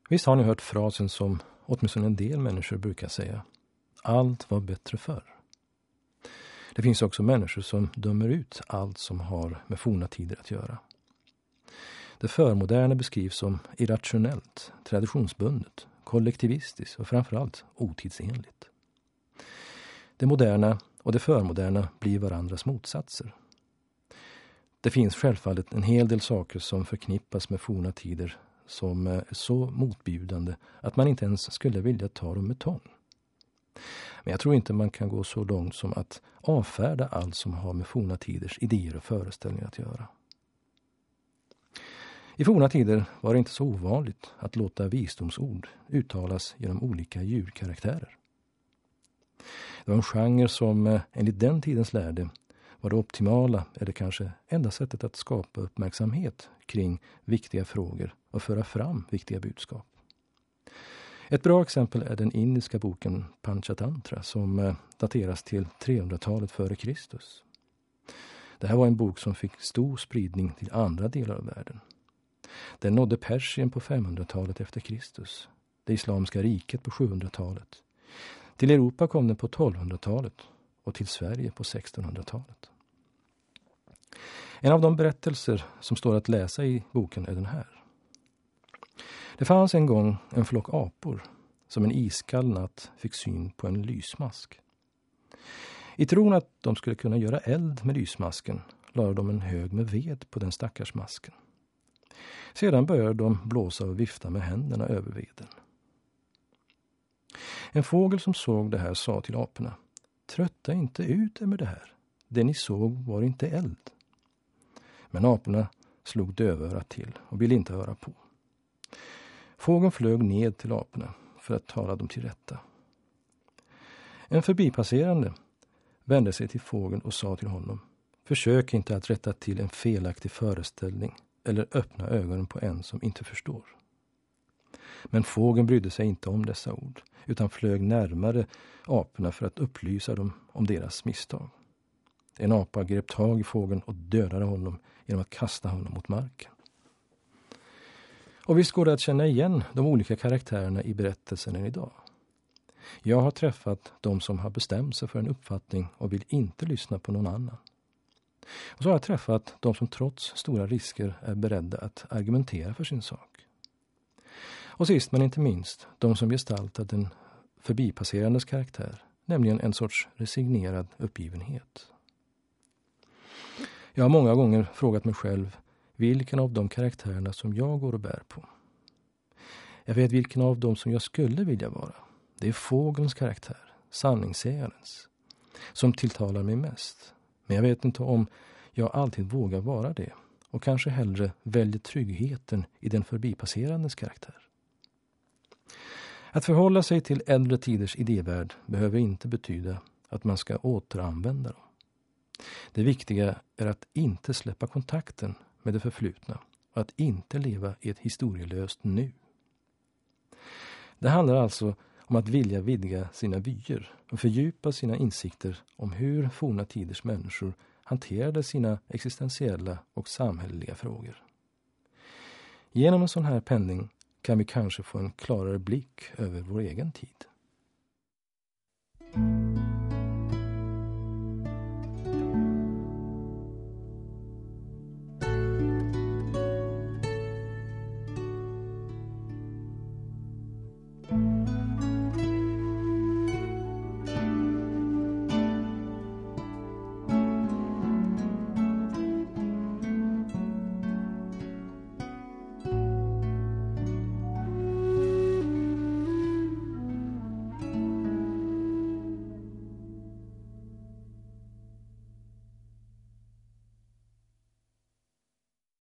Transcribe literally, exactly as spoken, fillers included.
Visst har ni hört frasen som åtminstone en del människor brukar säga: allt var bättre förr. Det finns också människor som dömer ut allt som har med forna tider att göra. Det förmoderna beskrivs som irrationellt, traditionsbundet, kollektivistiskt och framförallt otidsenligt. Det moderna och det förmoderna blir varandras motsatser. Det finns självfallet en hel del saker som förknippas med forna tider som är så motbjudande att man inte ens skulle vilja ta dem med tång. Men jag tror inte man kan gå så långt som att avfärda allt som har med forna tiders idéer och föreställningar att göra. I forna tider var det inte så ovanligt att låta visdomsord uttalas genom olika djurkaraktärer. Det var en genre som enligt den tidens lärde var det optimala eller kanske enda sättet att skapa uppmärksamhet kring viktiga frågor och föra fram viktiga budskap. Ett bra exempel är den indiska boken Panchatantra som dateras till trehundratalet före Kristus. Det här var en bok som fick stor spridning till andra delar av världen. Den nådde Persien på femhundratalet efter Kristus, det islamska riket på sjuhundratalet. Till Europa kom den på tolvhundratalet och till Sverige på sextonhundratalet. En av de berättelser som står att läsa i boken är den här. Det fanns en gång en flock apor som en iskall natt fick syn på en lysmask. I tron att de skulle kunna göra eld med lysmasken lade de en hög med ved på den stackars masken. Sedan började de blåsa och vifta med händerna över veden. En fågel som såg det här sa till aporna: trötta inte ut er med det här. Det ni såg var inte eld. Men aporna slog dövörat till och ville inte höra på. Fågeln flög ned till aporna för att tala dem till rätta. En förbipasserande vände sig till fågeln och sa till honom: försök inte att rätta till en felaktig föreställning eller öppna ögonen på en som inte förstår. Men fågeln brydde sig inte om dessa ord utan flög närmare aporna för att upplysa dem om deras misstag. En apa grep tag i fågeln och dödade honom genom att kasta honom mot marken. Och visst går det att känna igen de olika karaktärerna i berättelsen än idag. Jag har träffat de som har bestämt sig för en uppfattning och vill inte lyssna på någon annan. Och så har jag träffat de som trots stora risker är beredda att argumentera för sin sak. Och sist men inte minst, de som gestaltar den förbipasserandes karaktär, nämligen en sorts resignerad uppgivenhet. Jag har många gånger frågat mig själv vilken av de karaktärerna som jag går och bär på. Jag vet vilken av dem som jag skulle vilja vara. Det är fågelns karaktär, sanningssägarens, som tilltalar mig mest. Men jag vet inte om jag alltid vågar vara det och kanske hellre väljer tryggheten i den förbipasserandes karaktär. Att förhålla sig till äldre tiders idévärld behöver inte betyda att man ska återanvända dem. Det viktiga är att inte släppa kontakten med det förflutna och att inte leva i ett historielöst nu. Det handlar alltså om att vilja vidga sina vyer och fördjupa sina insikter om hur forna tiders människor hanterade sina existentiella och samhälleliga frågor. Genom en sån här pendling kan vi kanske få en klarare blick över vår egen tid.